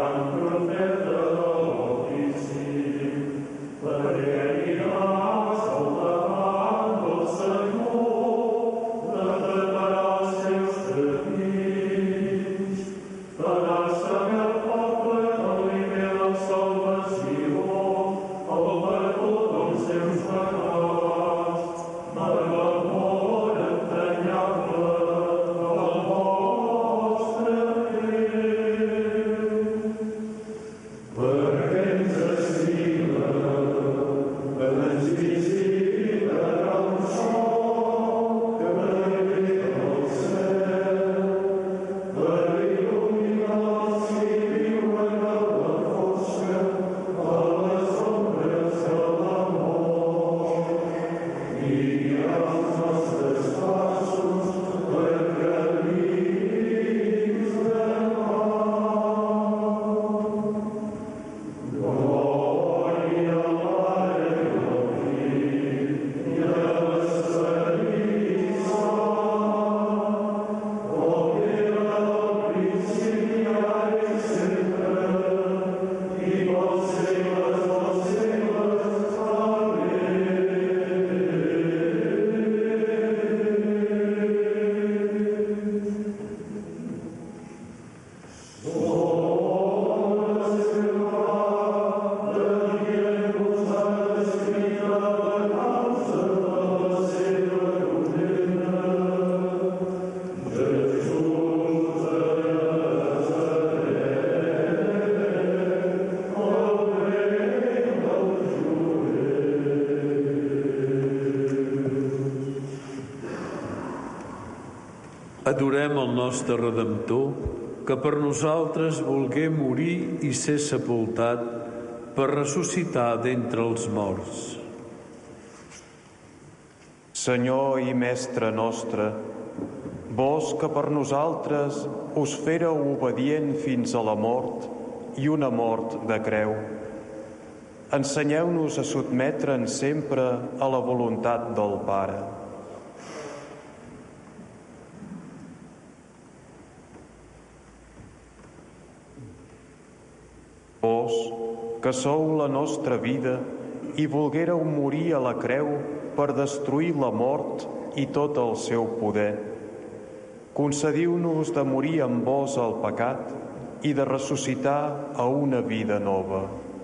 Adorem el nostre Redemptor, que per nosaltres volgué morir i ser sepultat per ressuscitar d'entre els morts. Senyor i Mestre nostre, vós que per nosaltres us féreu obedient fins a la mort i una mort de creu, ensenyeu-nos a sotmetre'ns sempre a la voluntat del Pare. Vós, que sou la nostra vida i volguéreu morir a la creu per destruir la mort i tot el seu poder, concediu-nos de morir amb vos al pecat i de ressuscitar a una vida nova.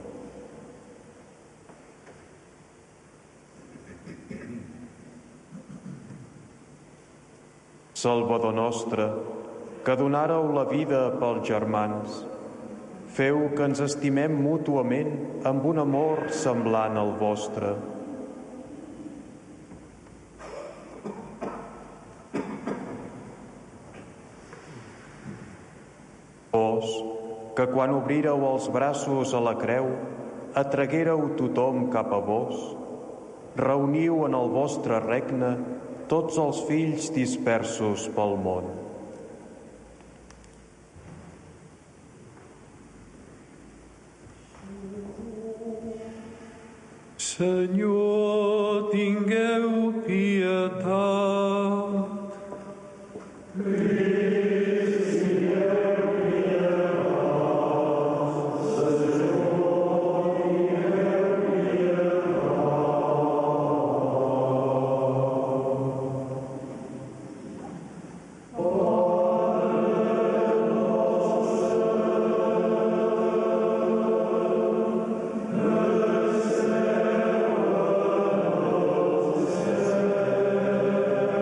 Salvador nostre, que donàreu la vida pels germans, feu que ens estimem mútuament amb un amor semblant al vostre. Vós, que quan obríreu els braços a la creu, atraguéreu tothom cap a vos, reuniu en el vostre regne tots els fills dispersos pel món. Senyor, tingueu pietat. Senyor,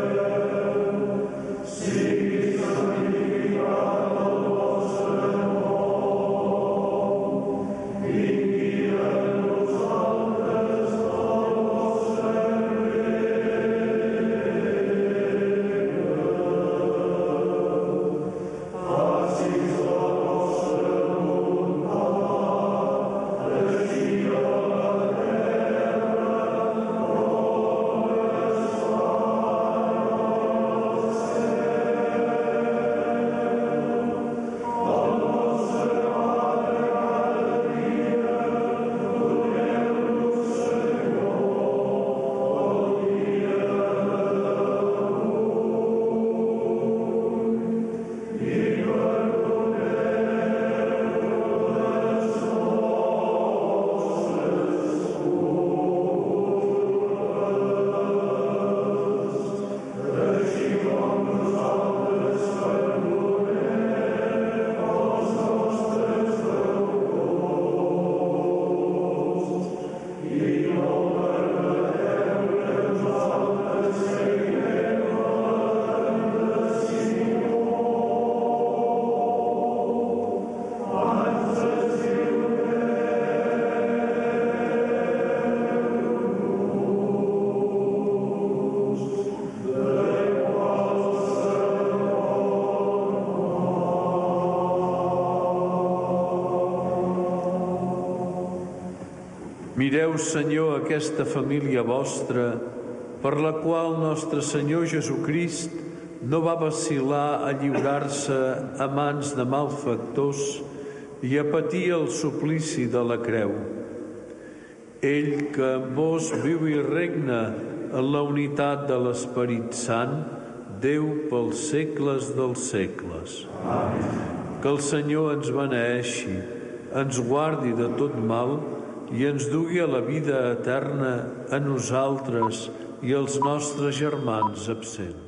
Mireu, Senyor, aquesta família vostra, per la qual nostre Senyor Jesucrist no va vacil·lar a lliurar-se a mans de malfactors i a patir el suplici de la creu. Ell, que amb vos viu i regna en la unitat de l'Esperit Sant, Déu pels segles dels segles. Amén. Que el Senyor ens beneeixi, ens guardi de tot mal i ens dugui a la vida eterna a nosaltres i als nostres germans absents.